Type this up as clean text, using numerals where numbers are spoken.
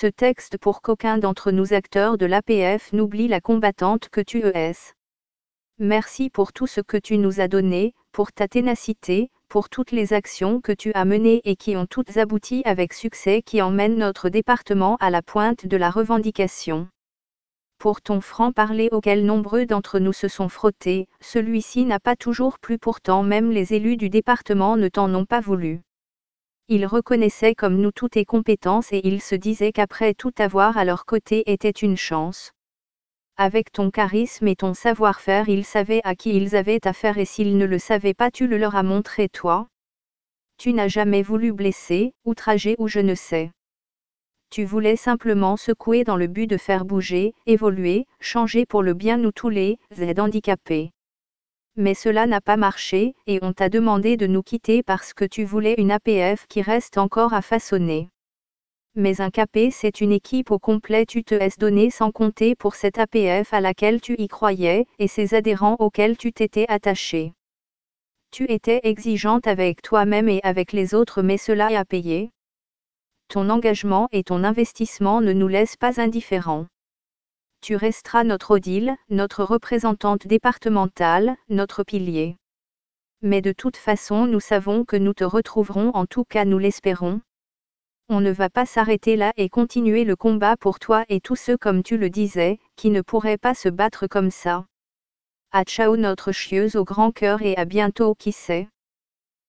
ce texte pour qu'aucun d'entre nous acteurs de l'APF n'oublie la combattante que tu es. Merci pour tout ce que tu nous as donné, pour ta ténacité, pour toutes les actions que tu as menées et qui ont toutes abouti avec succès, qui emmènent notre département à la pointe de la revendication. Pour ton franc-parler auquel nombreux d'entre nous se sont frottés, celui-ci n'a pas toujours plu, pourtant même les élus du département ne t'en ont pas voulu. Ils reconnaissaient comme nous toutes tes compétences et ils se disaient qu'après tout avoir à leur côté était une chance. Avec ton charisme et ton savoir-faire, ils savaient à qui ils avaient affaire et s'ils ne le savaient pas, tu le leur as montré toi. Tu n'as jamais voulu blesser, outrager ou je ne sais. Tu voulais simplement secouer dans le but de faire bouger, évoluer, changer pour le bien nous tous les handicapés. Mais cela n'a pas marché, et on t'a demandé de nous quitter parce que tu voulais une APF qui reste encore à façonner. Mais un CAP, c'est une équipe au complet, tu te es donné sans compter pour cette APF à laquelle tu y croyais, et ses adhérents auxquels tu t'étais attaché. Tu étais exigeante avec toi-même et avec les autres, mais cela a payé. Ton engagement et ton investissement ne nous laissent pas indifférents. Tu resteras notre Odile, notre représentante départementale, notre pilier. Mais de toute façon, nous savons que nous te retrouverons, en tout cas nous l'espérons. On ne va pas s'arrêter là et continuer le combat pour toi et tous ceux, comme tu le disais, qui ne pourraient pas se battre comme ça. À ciao notre chieuse au grand cœur et à bientôt, qui sait.